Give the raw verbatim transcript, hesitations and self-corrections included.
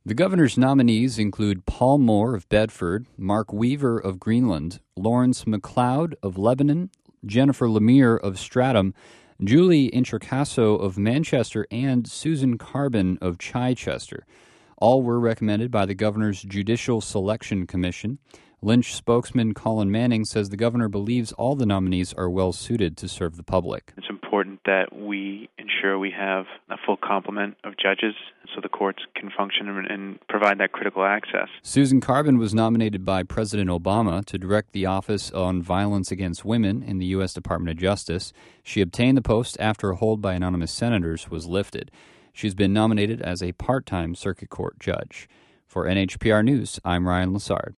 The governor's nominees include Paul Moore of Bedford, Mark Weaver of Greenland, Lawrence McLeod of Lebanon, Jennifer Lemire of Stratham, Julie Introcaso of Manchester, and Susan Carbon of Chichester. All were recommended by the governor's Judicial Selection Commission. Lynch spokesman Colin Manning says the governor believes all the nominees are well suited to serve the public. It's important that we ensure we have a full complement of judges so the courts can function and, and provide that critical access. Susan Carbon was nominated by President Obama to direct the Office on Violence Against Women in the U S Department of Justice. She obtained the post after a hold by anonymous senators was lifted. She's been nominated as a part-time circuit court judge. For N H P R News, I'm Ryan Lessard.